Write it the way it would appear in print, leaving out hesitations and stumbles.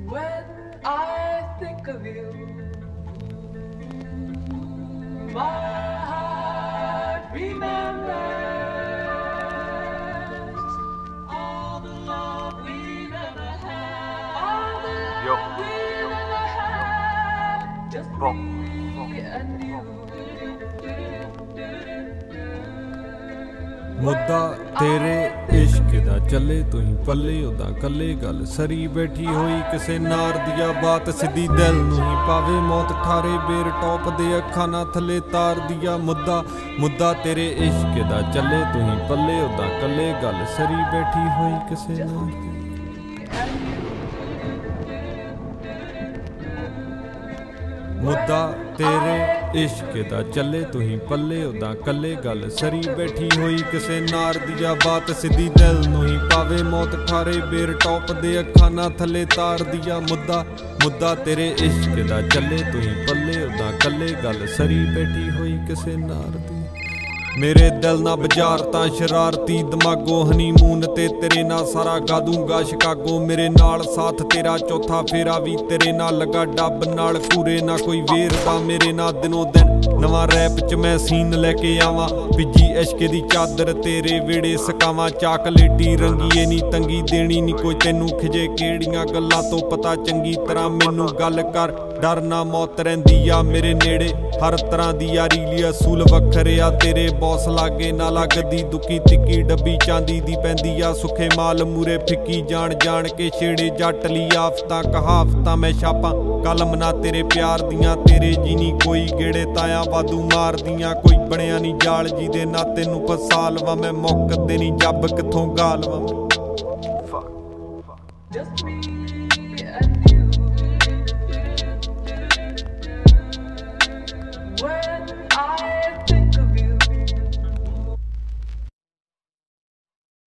When I think of you, my heart remembers all the love we've ever had, all the love we've ever had, just me and you. ਮੁੱਦਾ ਤੇਰੇ ਇਸ਼ਕ ਦਾ ਚੱਲੇ ਤੂੰ ਹੀ ਪੱਲੇ ਉਦਾਂ ਕੱਲੇ ਗੱਲ ਸਰੀ ਬੈਠੀ ਹੋਈ ਕਿਸੇ ਨਾਰ ਦੀਆਂ ਬਾਤ ਸਿੱਧੀ ਦਿਲ ਨੂੰ ਹੀ ਪਾਵੇ ਮੌਤ ਠਾਰੇ ਬੇਰ ਟੌਪ ਦੇ ਅੱਖਾਂ ਨਾ ਥੱਲੇ ਤਾਰ ਦੀਆਂ ਮੁੱਦਾ ਤੇਰੇ ਇਸ਼ਕ ਦਾ ਚੱਲੇ ਤੂੰ ਹੀ ਪੱਲੇ ਉਦਾਂ ਕੱਲੇ ਗੱਲ ਸਰੀ ਬੈਠੀ ਹੋਈ ਕਿਸੇ ਨਾਰ ਦੀ ਮੁੱਦਾ ਤੇਰੇ ਇਸ਼ਕ ਦਾ ਚੱਲੇ ਤੂੰ ਹੀ ਪੱਲੇ ਉਦਾਂ ਕੱਲੇ ਗੱਲ ਸਰੀ ਬੈਠੀ ਹੋਈ ਕਿਸੇ ਨਾਰ ਦੀਆਂ ਬਾਤ ਸਿੱਧੀ ਦਿਲ ਨੂੰ ਹੀ ਪਾਵੇ ਮੌਤ ਠਾਰੇ ਬੇਰ ਟੌਪ ਦੇ ਅੱਖਾਂ ਨਾ ਥੱਲੇ ਤਾਰ ਦੀਆਂ ਮੁੱਦਾ ਤੇਰੇ ਇਸ਼ਕ ਦਾ ਚੱਲੇ ਤੂੰ ਹੀ ਪੱਲੇ ਉਦਾਂ ਕੱਲੇ ਗੱਲ ਸਰੀ ਬੈਠੀ ਹੋਈ ਕਿਸੇ ਨਾਰ ਦੀ ਮੇਰੇ ਦਿਲ ਨਾ ਬਾਜ਼ਾਰ ਤਾਂ ਸ਼ਰਾਰਤੀ ਦਿਮਾਗੋ ਹਨੀਮੂਨ ਤੇ ਤੇਰੇ ਨਾਲ ਸਾਰਾ ਗਾ ਦੂੰਗਾ ਸ਼ਿਕਾਗੋ ਮੇਰੇ ਨਾਲ ਸਾਥ ਤੇਰਾ ਚੌਥਾ ਫੇਰਾ ਵੀ ਤੇਰੇ ਨਾਲ ਲੱਗਾ ਡੱਬ ਨਾਲ ਕੂਰੇ ਨਾ ਕੋਈ ਵੇਰਦਾ ਮੇਰੇ ਨਾਲ ਦਿਨੋਂ ਦਿਨ ਨਵਾਂ ਰੈਪ ਚ ਮੈਂ ਸੀਨ ਲੈ ਕੇ ਆਵਾਂ ਭਿੱਜੀ ਇਸ਼ਕ ਦੀ ਚਾਦਰ ਤੇਰੇ ਵਿਹੜੇ ਸਕਾਵਾਂ ਚਾਕਲੇਟੀ ਰੰਗੀਏ ਨੀ ਤੰਗੀ ਦੇਣੀ ਨੀ ਕੋਈ ਤੈਨੂੰ ਖਿਜੇ ਕਿਹੜੀਆਂ ਗੱਲਾਂ ਤੋਂ ਪਤਾ ਚੰਗੀ ਤਰ੍ਹਾਂ ਮੈਨੂੰ ਗੱਲ ਕਰ ਡਰ ਨਾ ਮੌਤ ਰਹਿੰਦੀ ਆ ਮੇਰੇ ਨੇੜੇ ਹਰ ਤਰ੍ਹਾਂ ਦੀ ਯਾਰੀ ਲਈ ਅਸੂਲ ਵੱਖਰੇ ਆ ਤੇਰੇ ਬੌਸ ਲਾਗੇ ਨਾ ਲੱਗਦੀ ਦੁੱਕੀ ਤਿੱਕੀ ਡੱਬੀ ਚਾਂਦੀ ਦੀ ਪੈਂਦੀ ਆ ਸੁੱਖੇ ਮਾਲ ਮੂਰੇ ਫਿੱਕੀ ਜਾਣ ਕੇ ਛੇੜੇ ਜੱਟ ਲਈ ਆਫਤਾਂ ਕਹਾਵਤਾਂ ਮੈਂ ਛਾਪਾਂ ਕਲਮ ਨਾ ਤੇਰੇ ਪਿਆਰ ਦੀਆਂ ਤੇਰੇ ਜੀ ਨੀ ਕੋਈ ਗੇੜੇ ਤਾਇਆ ਵਾਧੂ ਮਾਰਦੀਆਂ ਕੋਈ ਬਣਿਆ ਨੀ ਜਾਲ ਜੀ ਦੇ ਨਾ ਤੈਨੂੰ ਫਸਾ ਲਵਾਂ ਮੈਂ ਮੁੱਕਦੇ ਨੀ ਜੱਬ ਕਿੱਥੋਂ ਗਾ ਲਵਾਂ Just me and you.